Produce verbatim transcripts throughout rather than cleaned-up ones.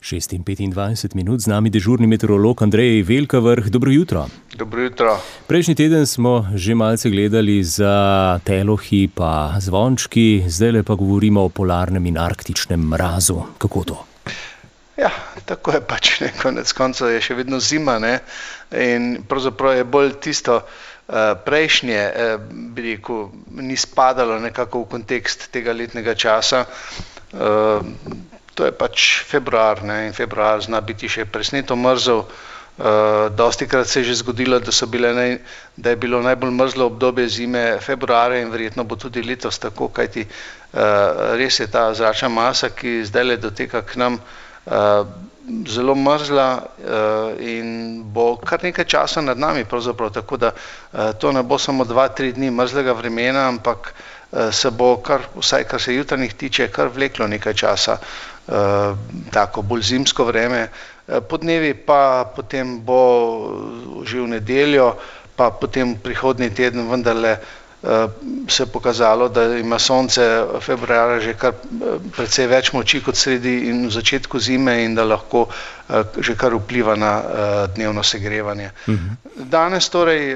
šest in petindvajset minut, z nami dežurni meteorolog Andrej Velkavrh. Dobro jutro. Dobro jutro. Prejšnji teden smo že malce gledali za telohi pa zvončki, zdaj pa govorimo o polarnem in arktičnem mrazu. Kako to? Ja, tako je pač, ne, konec konca je še vedno zima, ne, in pravzaprav je bolj tisto uh, prejšnje, uh, bi rekel, ni spadalo nekako v kontekst tega letnega časa. Uh, to je pač februar, ne, in februar zna biti še presneto mrzel. Uh, dostikrat se je že zgodilo, da, so bile naj, da je bilo najbolj mrzlo obdobje zime februarja in verjetno bo tudi letos tako, kajti uh, res je ta zračna masa, ki zdaj le doteka k nam, Uh, zelo mrzla uh, in bo kar nekaj časa nad nami pravzaprav, tako da uh, to ne bo samo dva, tri dni mrzlega vremena, ampak uh, se bo kar, vsaj kar se jutranjih tiče, kar vleklo nekaj časa, uh, tako bolj zimsko vreme. Uh, podnevi pa potem bo že v nedeljo, pa potem prihodnji teden vendarle se je pokazalo, da ima sonce februarja že kar precej več moči kot sredi in v začetku zime in da lahko že kar vpliva na dnevno segrevanje. Uh-huh. Danes torej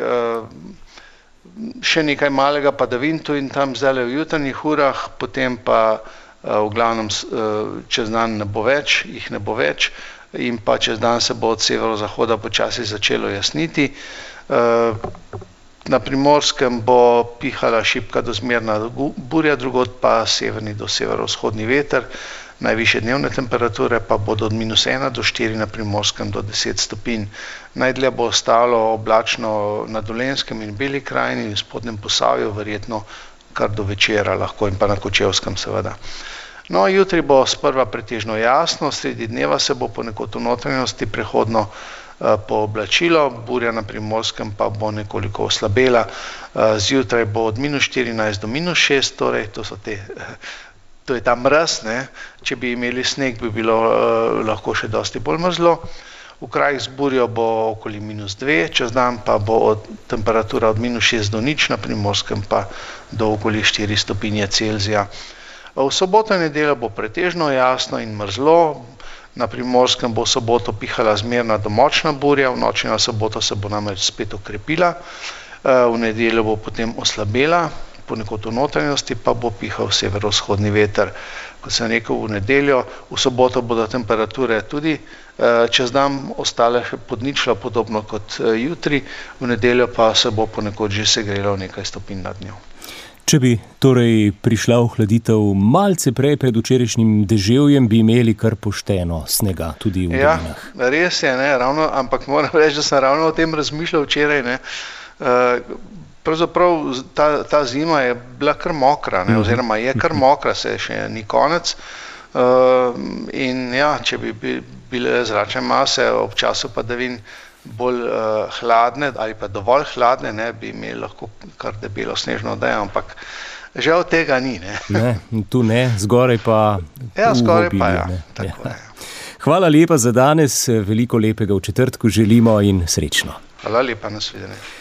še nekaj malega padavin tu in tam zdaj v jutranjih urah, potem pa v glavnem čez dan ne bo več, jih ne bo več in pa čez dan se bo od severozahoda počasi začelo jasniti. Na Primorskem bo pihala šibka do zmerna burja, drugod pa severni do severovzhodni veter, najvišje dnevne temperature pa bodo od minus ena do štiri na Primorskem do deset stopinj. Najdlje bo ostalo oblačno na Dolenjskem in Beli krajini in v spodnjem Posavju, verjetno kar do večera lahko in pa na Kočevskem seveda. No, jutri bo sprva pretežno jasno, sredi dneva se bo ponekod v notranjosti prehodno pooblačilo, burja na Primorskem pa bo nekoliko oslabela. Zjutraj bo od minus štirinajst do minus šest, torej to so te, to je ta mraz, ne. Če bi imeli sneg, bi bilo lahko še dosti bolj mrzlo. V krajih z burjo bo okoli minus dve, čez dan pa bo od temperatura od minus šest do nič, na Primorskem pa do okoli štiri stopinje Celzija. V soboto in nedeljo bo pretežno jasno in mrzlo. Na Primorskem bo v soboto pihala zmerna do močna burja, v noči na soboto se bo namreč spet okrepila, v nedeljo bo potem oslabela, ponekod v notranjosti pa bo pihal severovzhodni veter. Kot sem rekel, v nedeljo, v soboto bodo temperature tudi čez dan ostale pod ničlo, podobno kot jutri, v nedeljo pa se bo ponekod že segrelo nekaj stopinj nad njo. Če bi torej prišla ohladitev malce prej pred včerajšnjim deževjem, bi imeli kar pošteno snega tudi v dolinah. Ja, res je, ne, ravno, ampak moram reči, da sem ravno o tem razmišljal včeraj, ne. Pravzaprav ta, ta zima je bila kar mokra, ne, oziroma je kar mokra, se še ni konec. In ja, če bi bile zračne mase ob času padavin bolj uh, hladne ali pa dovolj hladne, ne, bi imeli lahko kar debelo snežno odejo, ampak žal tega ni, ne. Ne, tu ne, zgoraj pa ja, zgoraj obilju, pa ja, ne. tako Ja. je. Hvala lepa za danes, veliko lepega v četrtku želimo in srečno. Hvala lepa, nasvidenje.